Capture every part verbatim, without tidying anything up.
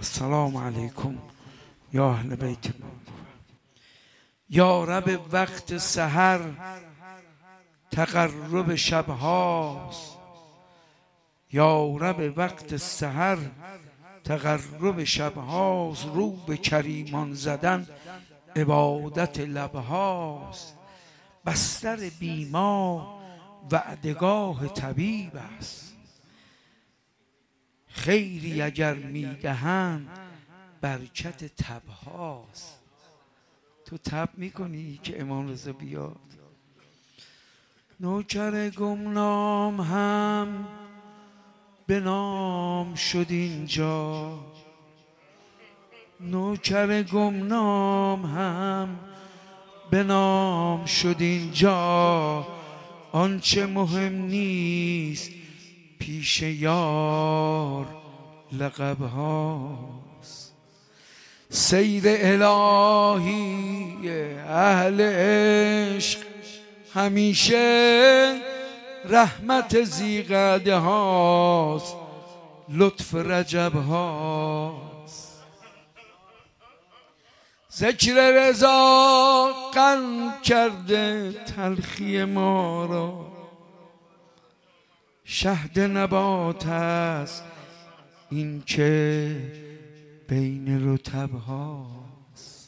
السلام علیکم یا اهل بیت ما. یا رب وقت سحر تقرب شبهاست، یا رب وقت سحر تقرب شبهاست. رو به کریمان زدن عبادت لبهاست. بستر بیما وعدگاه طبیب است، خیری اگر میدهند برکت تبهاست. تو تب میکنی که امام رضا بیاد؟ نوکر گمنام هم به نام شد اینجا، نوکر گمنام هم به نام شد اینجا. آنچه مهم نیست پیش یار لقب هاست. سیر الهی اهل عشق همیشه رحمت زیغده هاست، لطف رجب هاست. ذکر رضا قند کرده تلخی ما را، شهد نبات است این که بین رطب هاست.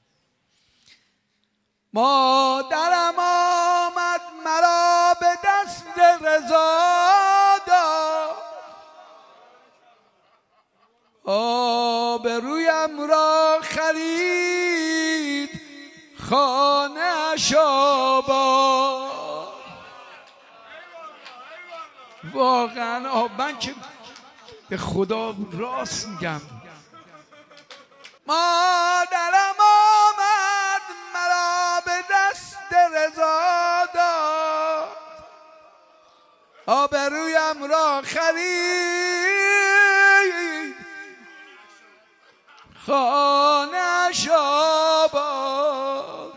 مادرم آمد مرا به دست رضا داد، آبرویم را خرید خانه اش آباد. واقعا من که به خدا راست میگم، مادرم آمد مرا به دست رضا داد، آبرویم را خرید خانه اش آباد.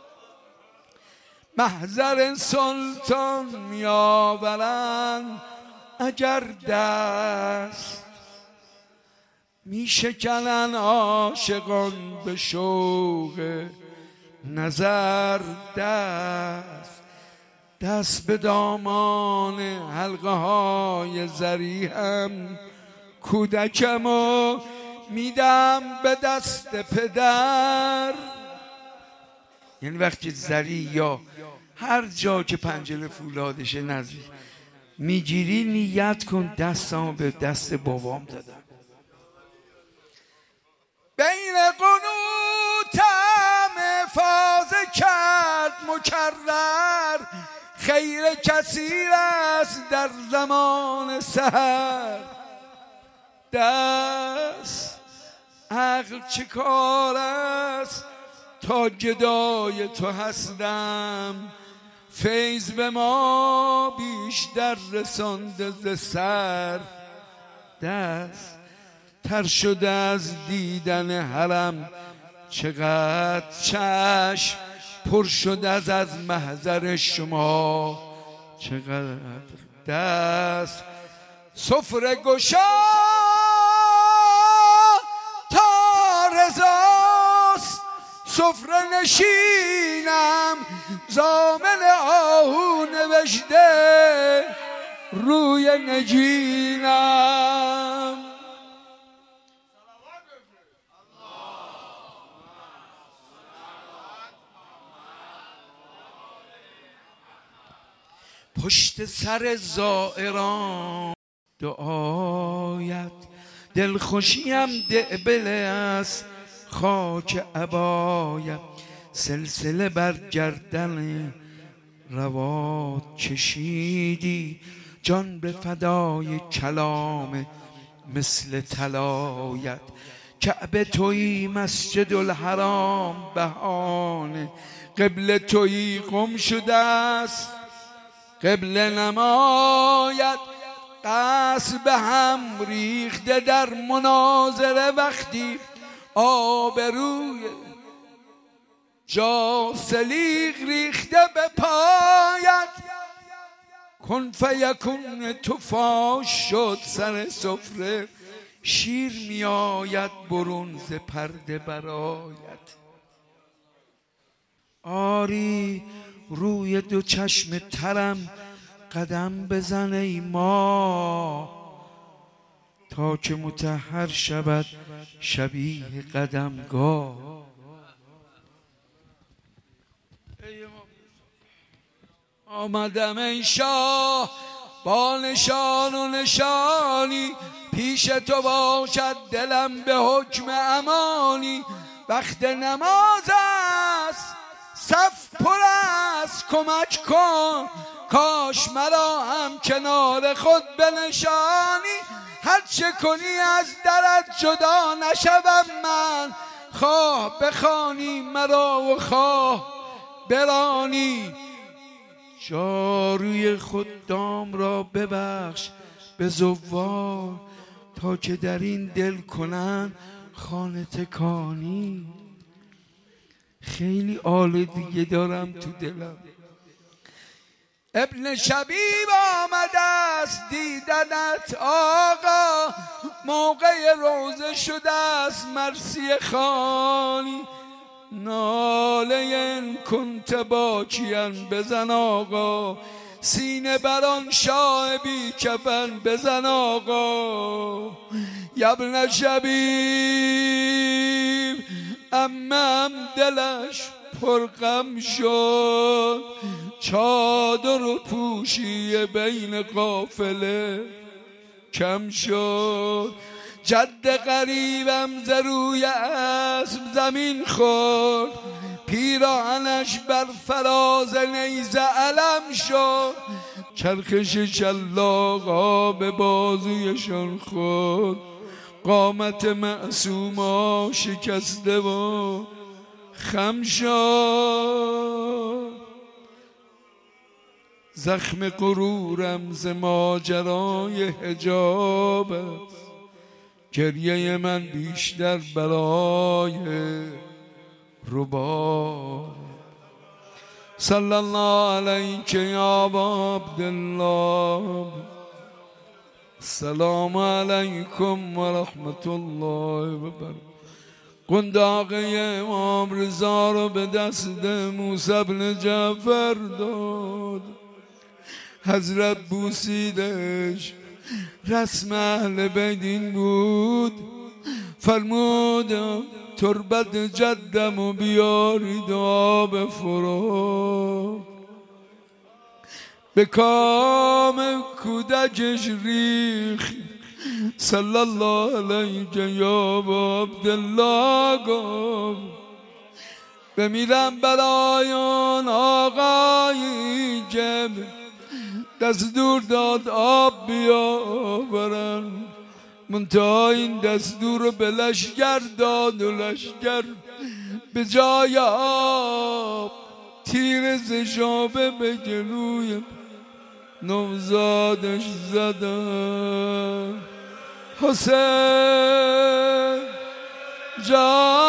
محضر سلطان می آورند اگر دست، می شکنن عاشقان به شوق نظر دست. دست به دامان حلقه های زریحم، کودکم و میدم به دست پدر. یعنی وقتی زری یا هر جا که پنجره فولادشه نزدیک میگیری، نیت کن دستم به دست بابام دادم. بین قنوتم افاضه کرد مکرر، خیر کثیر است در زمان سحر. دست عقل چه کار است تا گدای تو هستم، فیض به ما بیشتر رسانده ز سر. دست تر شده از دیدن حرم، چقدر چشم پر شده از از محضر شما. چقدر دست سفره گشا تا رضاست، سفره نشینم زامن آهو نوشته روی نگینم. پشت سر زائران دعایت، دلخوشیم دعبله است خاک عبایت. سلسله بر گردن روات کشیدی، جان به فدای کلام مثل طلایت. کعبه تویی مسجد الحرام بهانه، قبله تویی قم شده است قبله نمایت. قصد به هم ریخته در مناظره وقتی آبروی جا سلیق ریخته به پایت. کن فیکون تو فاش شد سر سفره شیر می آید برون ز پرده برایت. آری روی دو چشم ترم قدم بزن ای ما، تا که مطهر شود شبیه قدمگاه. آمدم ای شاه با نشان و نشانی، پیش تو باشد دلم به حکم امانی. وقت نماز است صف پر است کمک کن، کاش مرا هم کنار خود بنشانی. هر چه کنی از درت جدا نشوم من، خواه بخوانی مرا و خواه برانی. جاروی خود دام را ببخش به زوار، تا که در این دل کنن خانه تکانی. خیلی آل دیگه دارم تو دلم. ابن شبیب آمده است دیدنت آقا، موقع روزه شده است مرسی خانی. ناله این کنت باکیان بزن آقا، سینه بران شاه بی کفن بزن آقا. ابن شبیب عمم دلش پرغم شد، چادر و پوشی بین قافله کم شد. جد غریبم ز روی اسب زمین خورد، پیراهنش بر فراز نیزه علم شد. چرخش شلاقا به بازویشان خورد، قامت معصوما شکسته و خم شد. زخم غرورم ز ماجرای حجاب است، گریه من بیشتر برای رباب. صلی الله علیک یا ابا عبدالله، السلام علیکم و رحمت الله و برکاته. قنداقه امام رضا رو به دست موسی بن جعفر داد، حضرت بوسیدش. رسم اهل بیت این بود، فرمود تربت جدم و بیارید آب فرو. به کام کودکش ریخ، صلی الله علیک یا ابا عبدالله گفت بمیرم برای آن آقایی که دستور داد آب بیاورن، منتها این دستور رو به لشگر داد و لشگر به جای آب تیر زشابه به جلوی نوزادش زدن. حسین جان